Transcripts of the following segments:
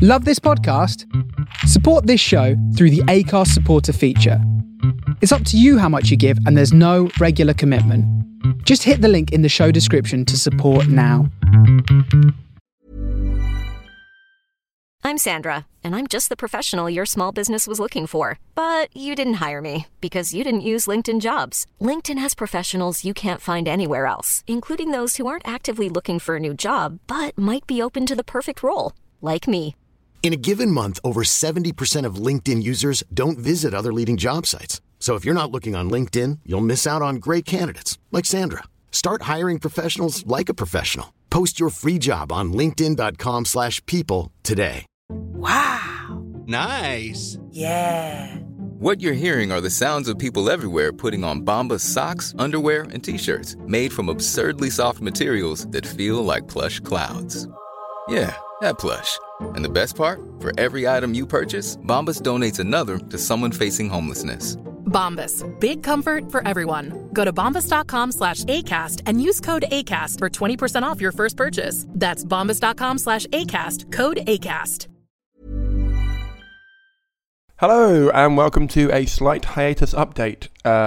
Love this podcast? Support this show through the Acast supporter feature. It's up to you how much you give, and there's no regular commitment. Just hit the link in the show description to support now. I'm Sandra, and I'm just the professional your small business was looking for. But you didn't hire me because you didn't use LinkedIn Jobs. LinkedIn has professionals you can't find anywhere else, including those who aren't actively looking for a new job, but might be open to the perfect role, like me. In a given month, over 70% of LinkedIn users don't visit other leading job sites. So if you're not looking on LinkedIn, you'll miss out on great candidates like Sandra. Start hiring professionals like a professional. Post your free job on linkedin.com/people today. Wow. Nice. Yeah. What you're hearing are the sounds of people everywhere putting on Bombas socks, underwear, and T-shirts made from absurdly soft materials that feel like plush clouds. Yeah, that plush. And the best part? For every item you purchase, Bombas donates another to someone facing homelessness. Bombas. Big comfort for everyone. Go to bombas.com/ACAST and use code ACAST for 20% off your first purchase. That's bombas.com/ACAST. Code ACAST. Hello and welcome to a slight hiatus update.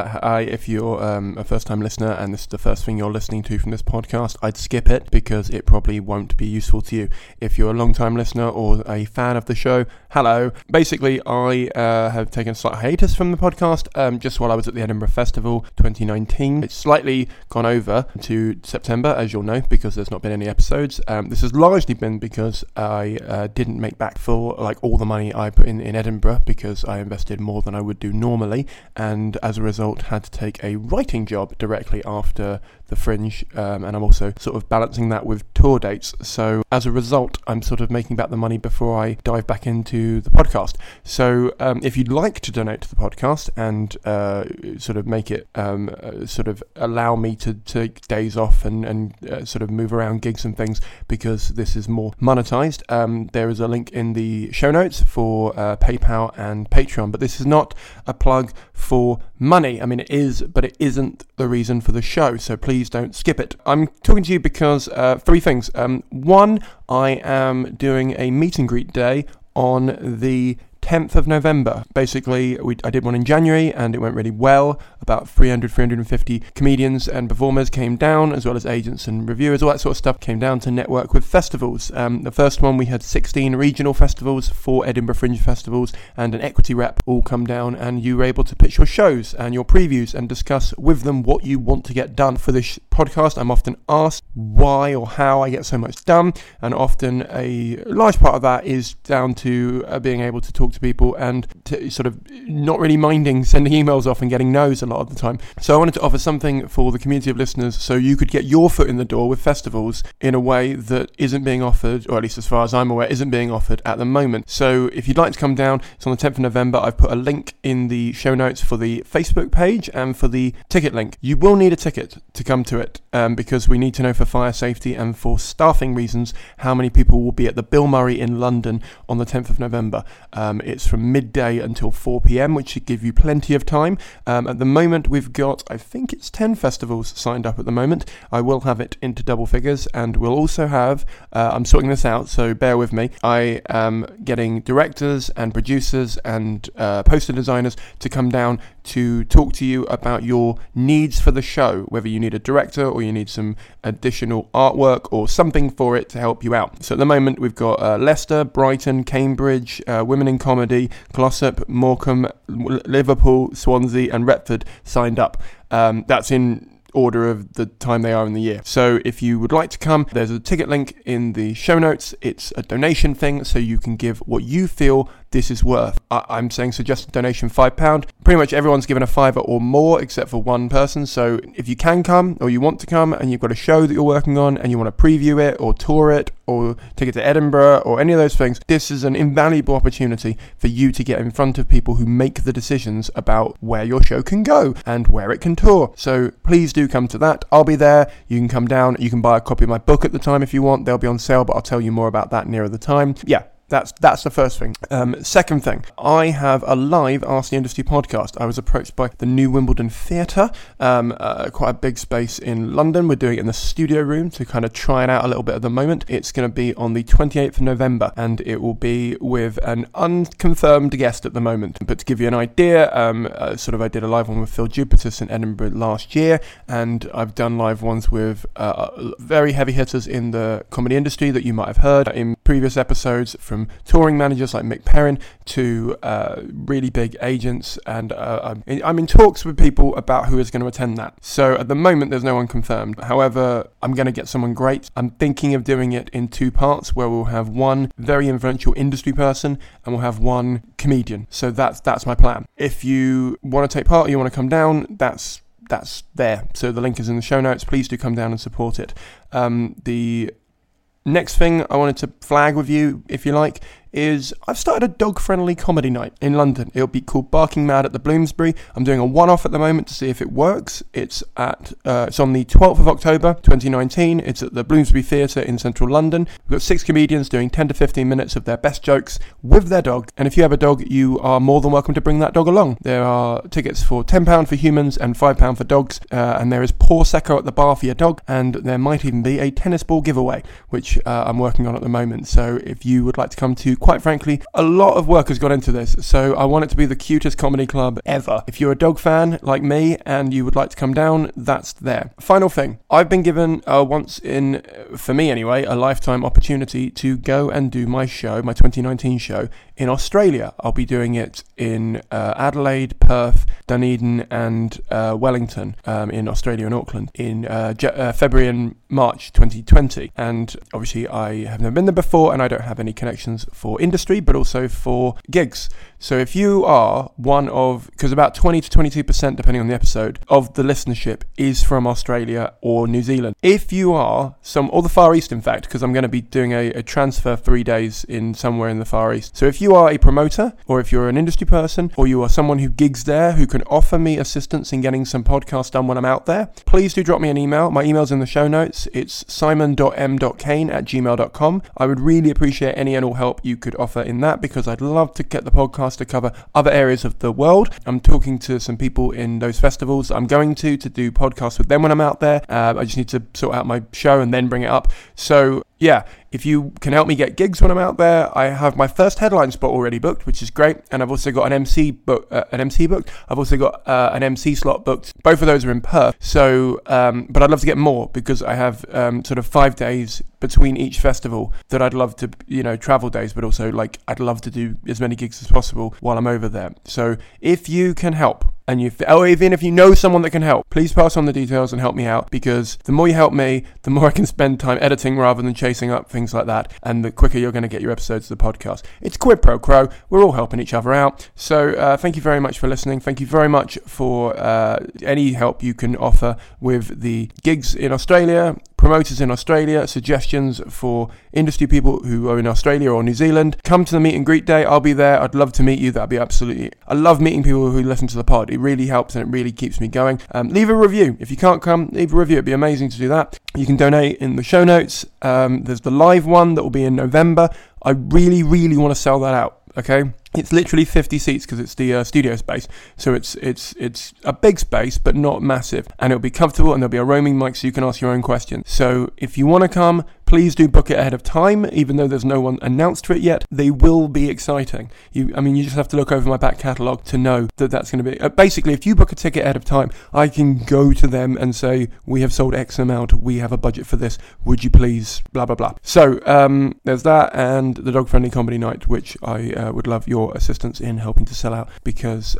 If you're a first-time listener and this is the first thing you're listening to from this podcast, I'd skip it because it probably won't be useful to you. If you're a long-time listener or a fan of the show, hello. Basically, I have taken a slight hiatus from the podcast just while I was at the Edinburgh Festival 2019. It's slightly gone over to September, as you'll know, because there's not been any episodes. This has largely been because I didn't make back full, like all the money I put in Edinburgh, because I invested more than I would do normally, and as a result had to take a writing job directly after the Fringe, and I'm also sort of balancing that with tour dates. So as a result, I'm sort of making back the money before I dive back into the podcast. So if you'd like to donate to the podcast and sort of make it sort of allow me to take days off and sort of move around gigs and things, because this is more monetized, there is a link in the show notes for PayPal and Patreon. But this is not a plug for money. I mean, it is, but it isn't the reason for the show, so please don't skip it. I'm talking to you because three things. One, I am doing a meet and greet day on the 10th of November. Basically, I did one in January and it went really well. About 350 comedians and performers came down, as well as agents and reviewers, all that sort of stuff came down to network with festivals. The first one, we had 16 regional festivals, 4 Edinburgh Fringe festivals, and an equity rep all come down, and you were able to pitch your shows and your previews and discuss with them what you want to get done for this podcast. I'm often asked why or how I get so much done, and often a large part of that is down to being able to talk to people and to sort of not really minding sending emails off and getting no's a lot of the time. So I wanted to offer something for the community of listeners so you could get your foot in the door with festivals in a way that isn't being offered, or at least as far as I'm aware, isn't being offered at the moment. So if you'd like to come down, it's on the 10th of November. I've put a link in the show notes for the Facebook page and for the ticket link. You will need a ticket to come to it because we need to know for fire safety and for staffing reasons how many people will be at the Bill Murray in London on the 10th of November. It's from midday until 4 p.m, which should give you plenty of time. At the moment, we've got, I think it's 10 festivals signed up at the moment. I will have it into double figures, and we'll also have, I'm sorting this out, so bear with me. I am getting directors and producers and poster designers to come down to talk to you about your needs for the show, whether you need a director or you need some additional artwork or something for it to help you out. So at the moment, we've got Leicester, Brighton, Cambridge, Women in Comedy, Glossop, Morecambe, Liverpool, Swansea and Retford signed up. That's in order of the time they are in the year. So if you would like to come, there's a ticket link in the show notes. It's a donation thing, so you can give what you feel this is worth. I'm saying suggested donation £5. Pretty much everyone's given a £5 or more except for one person. So if you can come or you want to come and you've got a show that you're working on and you want to preview it or tour it or take it to Edinburgh or any of those things, this is an invaluable opportunity for you to get in front of people who make the decisions about where your show can go and where it can tour. So please do come to that. I'll be there. You can come down. You can buy a copy of my book at the time if you want. They'll be on sale, but I'll tell you more about that nearer the time. Yeah. That's the first thing. Second thing, I have a live Ask the Industry podcast. I was approached by the New Wimbledon Theatre, quite a big space in London. We're doing it in the studio room to kind of try it out a little bit at the moment. It's going to be on the 28th of November, and it will be with an unconfirmed guest at the moment. But to give you an idea, I did a live one with Phil Jupitus in Edinburgh last year, and I've done live ones with very heavy hitters in the comedy industry that you might have heard in previous episodes, from touring managers like Mick Perrin to really big agents, and I'm in talks with people about who is going to attend that. So at the moment there's no one confirmed. However, I'm going to get someone great. I'm thinking of doing it in 2 parts, where we'll have one very influential industry person and we'll have one comedian. So that's my plan. If you want to take part or you want to come down, that's there. So the link is in the show notes. Please do come down and support it. The next thing I wanted to flag with you, if you like, is I've started a dog-friendly comedy night in London. It'll be called Barking Mad at the Bloomsbury. I'm doing a one-off at the moment to see if it works. It's on the 12th of October 2019. It's at the Bloomsbury Theatre in central London. We've got 6 comedians doing 10 to 15 minutes of their best jokes with their dog. And if you have a dog, you are more than welcome to bring that dog along. There are tickets for £10 for humans and £5 for dogs. And there is Prosecco at the bar for your dog. And there might even be a tennis ball giveaway, which I'm working on at the moment. So if you would like to come to, quite frankly, a lot of work has gone into this, so I want it to be the cutest comedy club ever. If you're a dog fan like me and you would like to come down, that's there. Final thing, I've been given once in, for me anyway, a lifetime opportunity to go and do my show, my 2019 show, in Australia. I'll be doing it in Adelaide, Perth, Dunedin and Wellington in Australia and Auckland in February and March 2020. And obviously I have never been there before, and I don't have any connections for industry, but also for gigs. So if you are one of, because about 20 to 22%, depending on the episode, of the listenership is from Australia or New Zealand. If you are or the Far East, in fact, because I'm going to be doing a transfer 3 days in somewhere in the Far East. So if you are a promoter, or if you're an industry person, or you are someone who gigs there, who can offer me assistance in getting some podcasts done when I'm out there, please do drop me an email. My email's in the show notes. It's simon.m.kane@gmail.com. I would really appreciate any and all help you could offer in that, because I'd love to get the podcast to cover other areas of the world. I'm talking to some people in those festivals I'm going to do podcasts with them when I'm out there. I just need to sort out my show and then bring it up. So yeah, if you can help me get gigs when I'm out there, I have my first headline spot already booked, which is great, and I've also got an MC booked. I've also got an MC slot booked. Both of those are in Perth. So, but I'd love to get more, because I have sort of 5 days between each festival that I'd love to, travel days, but also I'd love to do as many gigs as possible while I'm over there. So if you can help, and even if you know someone that can help, please pass on the details and help me out, because the more you help me, the more I can spend time editing rather than chasing up things like that, and the quicker you're going to get your episodes of the podcast. It's quid pro quo. We're all helping each other out. So thank you very much for listening. Thank you very much for any help you can offer with the gigs in Australia, promoters in Australia, suggestions for industry people who are in Australia or New Zealand. Come to the meet and greet day. I'll be there. I'd love to meet you. That'd be absolutely... I love meeting people who listen to the pod. It really helps and it really keeps me going. Leave a review. If you can't come, leave a review. It'd be amazing to do that. You can donate in the show notes. There's the live one that will be in November. I really, really want to sell that out. Okay, it's literally 50 seats because it's the studio space, so it's a big space but not massive, and it'll be comfortable, and there'll be a roaming mic so you can ask your own questions. So if you want to come, please do book it ahead of time, even though there's no one announced for it yet. They will be exciting. You just have to look over my back catalogue to know that that's going to be... basically, if you book a ticket ahead of time, I can go to them and say, we have sold X amount, we have a budget for this, would you please, blah, blah, blah. So, there's that, and the Dog Friendly Comedy Night, which I would love your assistance in helping to sell out, because,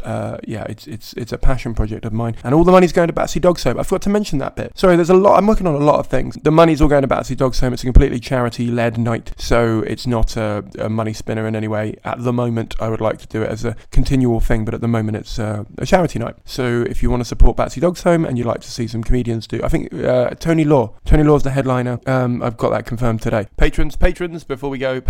it's a passion project of mine, and all the money's going to Batsy Dog Home. I forgot to mention that bit. Sorry, I'm working on a lot of things. The money's all going to Batsy Dog Home. It's a completely charity-led night, so it's not a money spinner in any way. At the moment, I would like to do it as a continual thing, but at the moment, it's a charity night. So if you want to support Batsy Dog Home and you'd like to see some comedians do, I think Tony Law's the headliner. I've got that confirmed today. Patrons, before we go,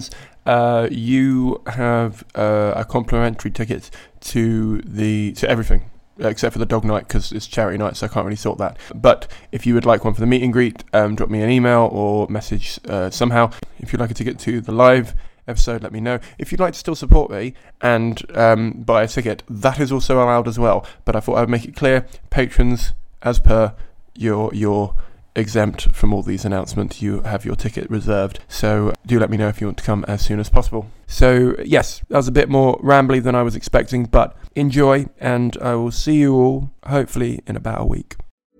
you have a complimentary ticket to everything, except for the dog night, because it's charity night, so I can't really sort that. But if you would like one for the meet and greet, drop me an email or message somehow. If you'd like a ticket to the live episode, let me know. If you'd like to still support me and buy a ticket, that is also allowed as well. But I thought I would make it clear, patrons, as per your exempt from all these announcements. You have your ticket reserved, so do let me know if you want to come as soon as possible. So yes, that was a bit more rambly than I was expecting, but enjoy, and I will see you all hopefully in about a week.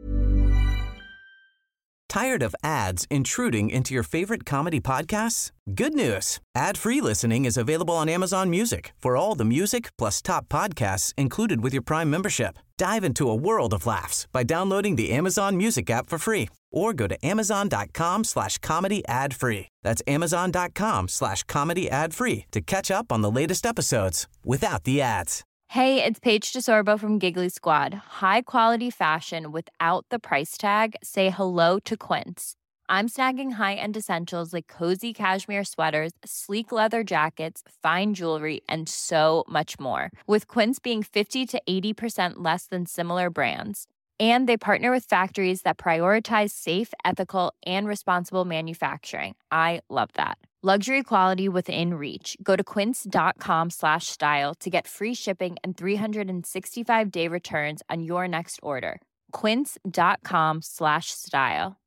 Tired of ads intruding into your favorite comedy podcasts? Good news. Ad-free listening is available on Amazon Music for all the music plus top podcasts included with your Prime membership. Dive into a world of laughs by downloading the Amazon Music app for free or go to amazon.com/comedy ad-free. That's amazon.com/comedy ad-free to catch up on the latest episodes without the ads. Hey, it's Paige DeSorbo from Giggly Squad. High quality fashion without the price tag. Say hello to Quince. I'm snagging high-end essentials like cozy cashmere sweaters, sleek leather jackets, fine jewelry, and so much more. With Quince being 50 to 80% less than similar brands. And they partner with factories that prioritize safe, ethical, and responsible manufacturing. I love that. Luxury quality within reach. Go to quince.com/style to get free shipping and 365-day returns on your next order. Quince.com/style.